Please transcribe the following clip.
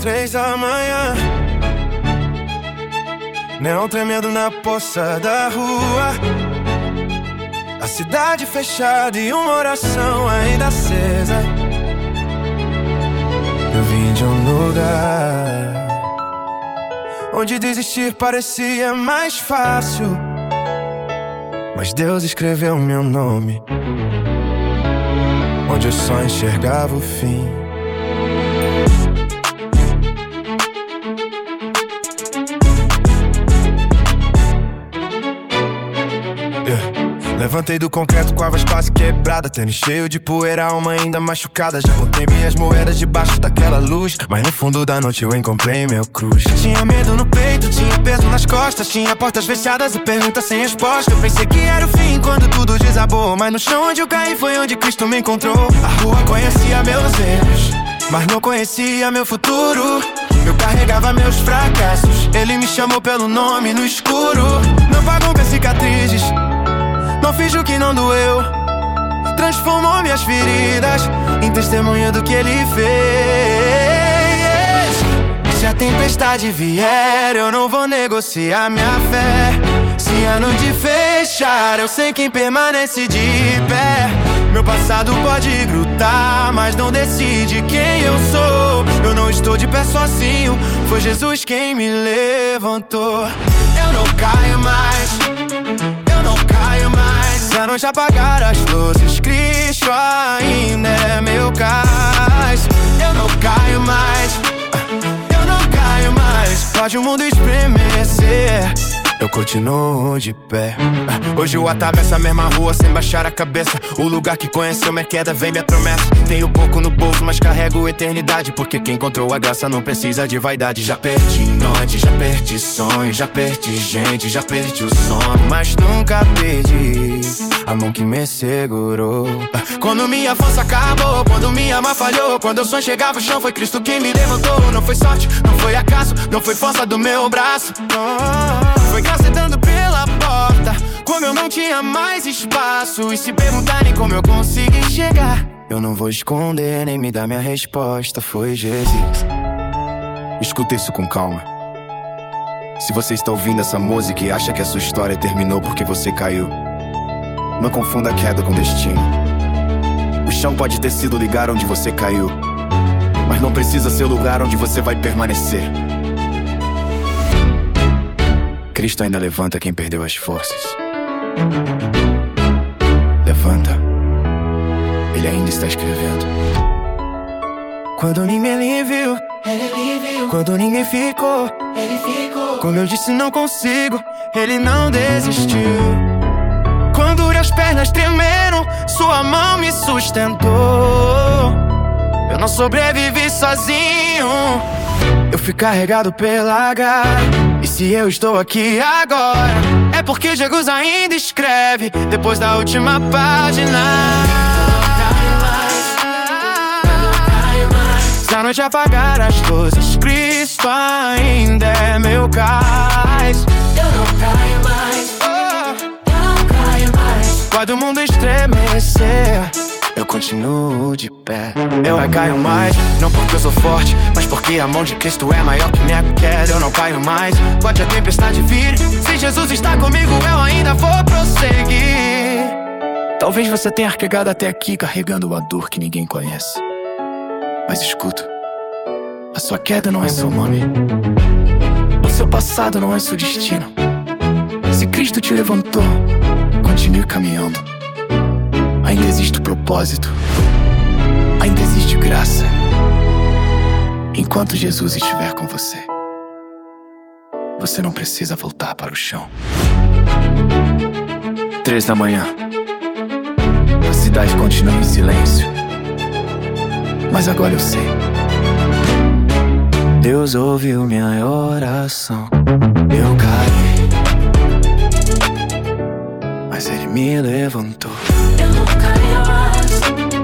3 da manhã, neon tremendo na poça da rua, a cidade fechada e uma oração ainda acesa. Eu vim de um lugar onde desistir parecia mais fácil, mas Deus escreveu meu nome, onde eu só enxergava o fim. Levantei do concreto com a voz quase quebrada, tênis cheio de poeira, alma ainda machucada. Já contei minhas moedas debaixo daquela luz, mas no fundo da noite eu encontrei meu cruz. Tinha medo no peito, tinha peso nas costas, tinha portas fechadas e perguntas sem resposta. Eu pensei que era o fim quando tudo desabou, mas no chão onde eu caí foi onde Cristo me encontrou. A rua conhecia meus erros, mas não conhecia meu futuro. Eu carregava meus fracassos, Ele me chamou pelo nome no escuro. Não pagou com as cicatrizes, não fiz o que não doeu, transformou minhas feridas em testemunha do que Ele fez. Se a tempestade vier, eu não vou negociar minha fé. Se a noite fechar, eu sei quem permanece de pé. Meu passado pode grutar, mas não decide quem eu sou. Eu não estou de pé sozinho, foi Jesus quem me levantou. Eu não caio mais, eu não caio mais. Se a noite apagar as luzes, Cristo ainda é meu cais. Eu não caio mais, eu não caio mais. Pode o mundo estremecer, eu continuo de pé. Hoje eu atravesso a mesma rua sem baixar a cabeça. O lugar que conheceu minha queda vem minha promessa. Tenho pouco no bolso, mas carrego eternidade, porque quem encontrou a graça não precisa de vaidade. Já perdi noite, já perdi sonhos, já perdi gente, já perdi o sono, mas nunca perdi a mão que me segurou. Quando minha força acabou, quando minha alma falhou, quando eu só enxergava o chão, foi Cristo quem me levantou. Não foi sorte, não foi acaso, não foi força do meu braço, foi graça entrando pela porta, como eu não tinha mais espaço. E se perguntarem como eu consegui chegar, eu não vou esconder nem me dar minha resposta. Foi Jesus. Escuta isso com calma. Se você está ouvindo essa música e acha que a sua história terminou porque você caiu, não confunda a queda com destino. O chão pode ter sido o lugar onde você caiu, mas não precisa ser o lugar onde você vai permanecer. Cristo ainda levanta quem perdeu as forças. Levanta, Ele ainda está escrevendo. Quando ninguém me viu, Ele viu. Quando ninguém ficou, Ele ficou. Quando eu disse não consigo, Ele não desistiu. Quando as pernas tremeram, Sua mão me sustentou. Eu não sobrevivi sozinho, eu fui carregado pela graça. E se eu estou aqui agora, é porque Jesus ainda escreve depois da última página. Se a noite apagar as luzes, Cristo ainda é meu cais. Eu não caio mais, eu não caio mais. Pode o mundo estremecer, eu continuo de pé. Eu não caio mais, não porque eu sou forte, mas porque a mão de Cristo é maior que minha queda. Eu não caio mais, pode a tempestade vir, se Jesus está comigo eu ainda vou prosseguir. Talvez você tenha arquegado até aqui carregando uma dor que ninguém conhece, mas escuta, a sua queda não é seu nome, o seu passado não é seu destino. Se Cristo te levantou, continue caminhando. Ainda existe propósito, ainda existe graça, enquanto Jesus estiver com você. Você não precisa voltar para o chão. 3 da manhã, a cidade continua em silêncio, mas agora eu sei. Deus ouviu minha oração. Eu caí, mas Ele me levantou. Eu não caio mais.